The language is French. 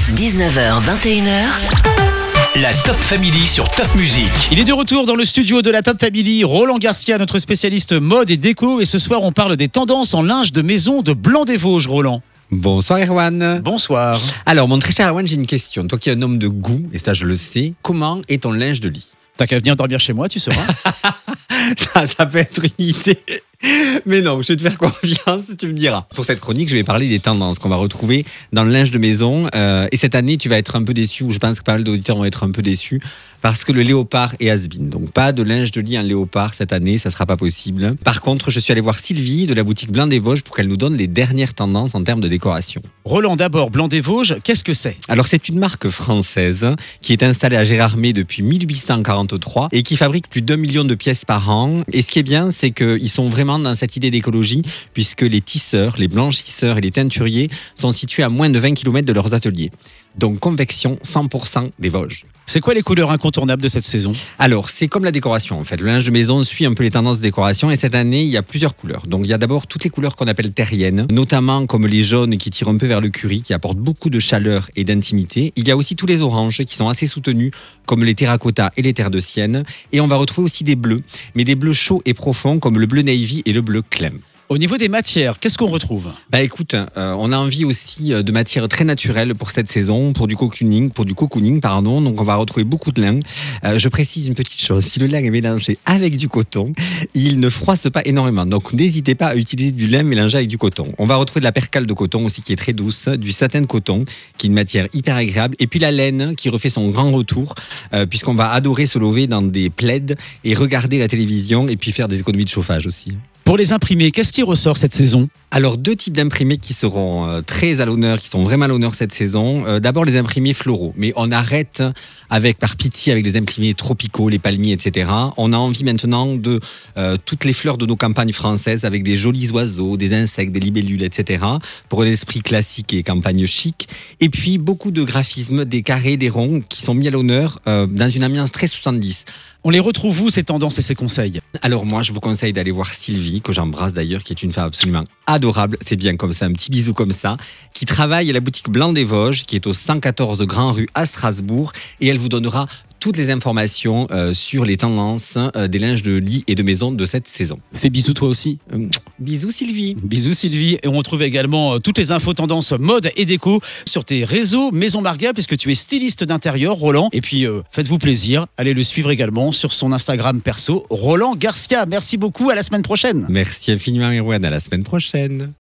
19h, 21h. La Top Family sur Top Music. Il est de retour dans le studio de la Top Family, Roland Garcia, notre spécialiste mode et déco. Et ce soir, on parle des tendances en linge de maison de Blanc-des-Vosges, Roland. Bonsoir Erwan. Bonsoir. Alors mon très cher Erwan, j'ai une question. Toi qui es un homme de goût, et ça je le sais, comment est ton linge de lit? T'as qu'à venir dormir chez moi, tu sauras. ça peut être une idée. Mais non, je vais te faire confiance, tu me diras. Pour cette chronique, je vais parler des tendances qu'on va retrouver dans le linge de maison. Et cette année, tu vas être un peu déçu, ou je pense que pas mal d'auditeurs vont être un peu déçus, parce que le léopard est has-been. Donc pas de linge de lit en léopard cette année, ça sera pas possible. Par contre, je suis allé voir Sylvie de la boutique Blanc-des-Vosges pour qu'elle nous donne les dernières tendances en termes de décoration. Roland, d'abord, Blanc-des-Vosges, qu'est-ce que c'est? Alors c'est une marque française qui est installée à Gérardmer depuis 1843 et qui fabrique plus d'1 million de pièces par an. Et ce qui est bien, c'est qu'ils sont vraiment dans cette idée d'écologie, puisque les tisseurs, les blanchisseurs et les teinturiers sont situés à moins de 20 km de leurs ateliers. Donc convection 100% des Vosges. C'est quoi les couleurs incontournables de cette saison? Alors, c'est comme la décoration en fait. Le linge de maison suit un peu les tendances de décoration et cette année, il y a plusieurs couleurs. Donc, il y a d'abord toutes les couleurs qu'on appelle terriennes, notamment comme les jaunes qui tirent un peu vers le curry, qui apportent beaucoup de chaleur et d'intimité. Il y a aussi tous les oranges qui sont assez soutenus, comme les terracotta et les terres de sienne. Et on va retrouver aussi des bleus, mais des bleus chauds et profonds comme le bleu navy et le bleu clem. Au niveau des matières, qu'est-ce qu'on retrouve? Bah écoute, on a envie aussi de matières très naturelles pour cette saison, pour du cocooning, pardon. Donc on va retrouver beaucoup de lin. Je précise une petite chose, si le lin est mélangé avec du coton, il ne froisse pas énormément. Donc n'hésitez pas à utiliser du lin mélangé avec du coton. On va retrouver de la percale de coton aussi qui est très douce, du satin de coton qui est une matière hyper agréable, et puis la laine qui refait son grand retour, puisqu'on va adorer se lever dans des plaids et regarder la télévision et puis faire des économies de chauffage aussi. Pour les imprimés, qu'est-ce qui ressort cette saison? Alors, deux types d'imprimés qui seront très à l'honneur, qui sont vraiment à l'honneur cette saison. D'abord, les imprimés floraux. Mais on arrête par pitié avec les imprimés tropicaux, les palmiers, etc. On a envie maintenant de toutes les fleurs de nos campagnes françaises avec des jolis oiseaux, des insectes, des libellules, etc. Pour un esprit classique et campagne chic. Et puis, beaucoup de graphismes, des carrés, des ronds qui sont mis à l'honneur dans une ambiance très 70. On les retrouve où, ces tendances et ces conseils? Alors moi, je vous conseille d'aller voir Sylvie, que j'embrasse d'ailleurs, qui est une femme absolument adorable, c'est bien comme ça, un petit bisou comme ça, qui travaille à la boutique Blanc-des-Vosges, qui est au 114 Grand Rue à Strasbourg, et elle vous donnera toutes les informations sur les tendances des linges de lit et de maison de cette saison. Fais bisous toi aussi. Bisous Sylvie. Bisous Sylvie. Et on retrouve également toutes les infos tendances mode et déco sur tes réseaux Maison Marga, puisque tu es styliste d'intérieur, Roland. Et puis faites-vous plaisir, allez le suivre également sur son Instagram perso, Roland Garcia. Merci beaucoup, à la semaine prochaine. Merci infiniment Erwan, à la semaine prochaine.